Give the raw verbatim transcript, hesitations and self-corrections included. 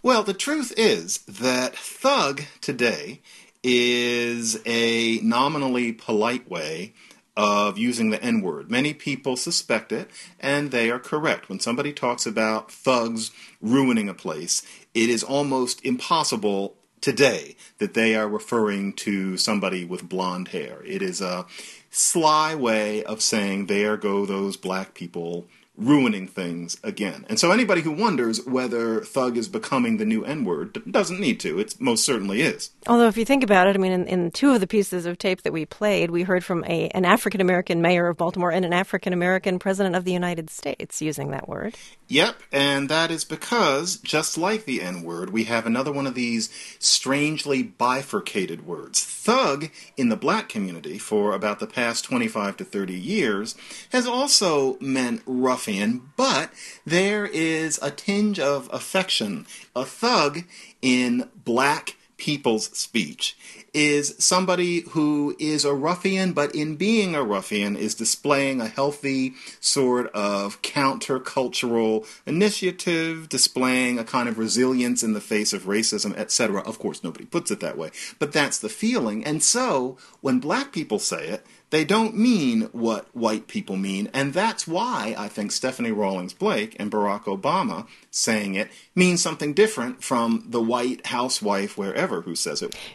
Well, the truth is that thug today is a nominally polite way of using the N-word. Many people suspect it, and they are correct. When somebody talks about thugs ruining a place, it is almost impossible today that they are referring to somebody with blonde hair. It is a sly way of saying, there go those black people ruining things again. And so anybody who wonders whether thug is becoming the new N-word d- doesn't need to. It most certainly is. Although if you think about it, I mean, in, in two of the pieces of tape that we played, we heard from a, an African-American mayor of Baltimore and an African-American president of the United States using that word. Yep, and that is because, just like the N-word, we have another one of these strangely bifurcated words. Thug, in the black community, for about the past twenty-five to thirty years, has also meant ruffian, but there is a tinge of affection. A thug in black people's speech is somebody who is a ruffian, but in being a ruffian is displaying a healthy sort of countercultural initiative, displaying a kind of resilience in the face of racism, et cetera. Of course, nobody puts it that way, but that's the feeling. And so, when black people say it, they don't mean what white people mean, and that's why I think Stephanie Rawlings Blake and Barack Obama saying it means something different from the white housewife wherever who says it.